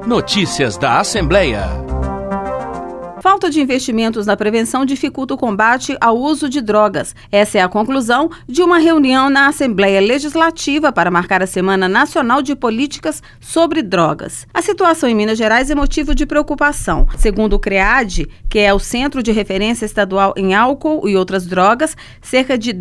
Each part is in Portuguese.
Notícias da Assembleia. Falta de investimentos na prevenção dificulta o combate ao uso de drogas. Essa é a conclusão de uma reunião na Assembleia Legislativa para marcar a Semana Nacional de Políticas sobre Drogas. A situação em Minas Gerais é motivo de preocupação. Segundo o CREAD, que é o Centro de Referência Estadual em Álcool e Outras Drogas, cerca de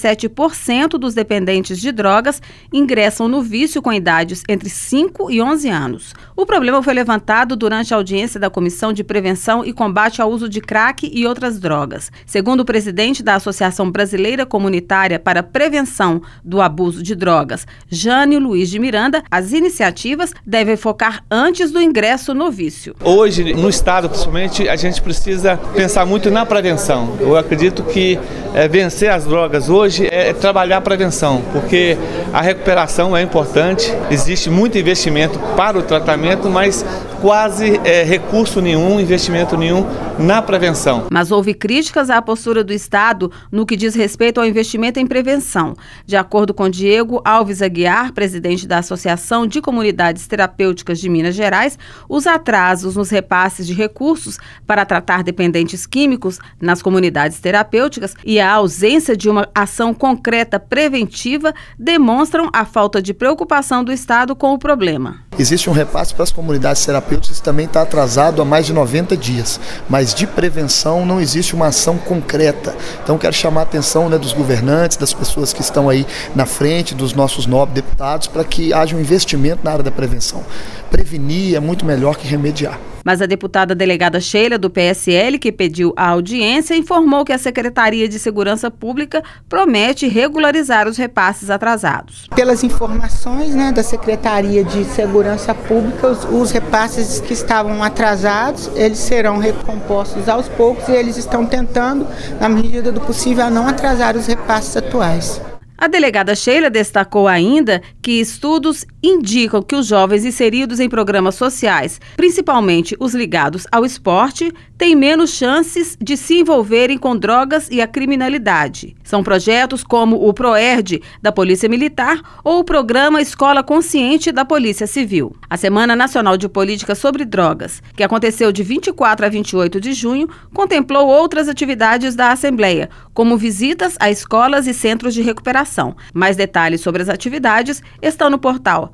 17% dos dependentes de drogas ingressam no vício com idades entre 5 e 11 anos. O problema foi levantado durante a audiência da Comissão de Prevenção e Combate ao uso de crack e outras drogas. Segundo o presidente da Associação Brasileira Comunitária para a Prevenção do Abuso de Drogas, Jânio Luiz de Miranda, as iniciativas devem focar antes do ingresso no vício. Hoje, no Estado, principalmente, a gente precisa pensar muito na prevenção. Eu acredito que vencer as drogas hoje é trabalhar a prevenção, porque a recuperação é importante, existe muito investimento para o tratamento, mas quase recurso nenhum, investimento nenhum na prevenção. Mas houve críticas à postura do Estado no que diz respeito ao investimento em prevenção. De acordo com Diego Alves Aguiar, presidente da Associação de Comunidades Terapêuticas de Minas Gerais, os atrasos nos repasses de recursos para tratar dependentes químicos nas comunidades terapêuticas e a ausência de uma ação concreta preventiva demonstram a falta de preocupação do Estado com o problema. Existe um repasse para as comunidades terapêuticas que também está atrasado há mais de 90 dias, mas de prevenção não existe uma ação concreta. Então quero chamar a atenção dos governantes, das pessoas que estão aí na frente, dos nossos nobres deputados, para que haja um investimento na área da prevenção. Prevenir é muito melhor que remediar. Mas a deputada delegada Sheila, do PSL, que pediu a audiência, informou que a Secretaria de Segurança Pública promete regularizar os repasses atrasados. Pelas informações da Secretaria de Segurança Pública, os repasses que estavam atrasados, eles serão recompostos aos poucos e eles estão tentando, na medida do possível, a não atrasar os repasses atuais. A delegada Sheila destacou ainda que estudos indicam que os jovens inseridos em programas sociais, principalmente os ligados ao esporte, têm menos chances de se envolverem com drogas e a criminalidade. São projetos como o PROERD da Polícia Militar ou o Programa Escola Consciente da Polícia Civil. A Semana Nacional de Políticas sobre Drogas, que aconteceu de 24 a 28 de junho, contemplou outras atividades da Assembleia, como visitas a escolas e centros de recuperação. Mais detalhes sobre as atividades estão no portal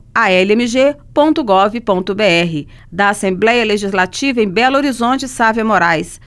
almg.gov.br. Da Assembleia Legislativa em Belo Horizonte, Sávia Moraes.